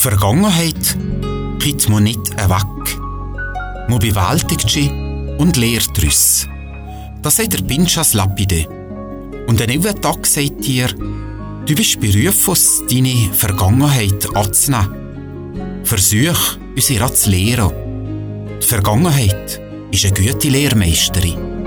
Vergangenheit gibt man nicht weg. Man bewältigt sie und lehrt daraus. Das sagt der Pinchas Lapide. Und ein neuer Tag sagt dir, du bist berufen, deine Vergangenheit anzunehmen. Versuch, uns ihr zu lehren. Die Vergangenheit ist eine gute Lehrmeisterin.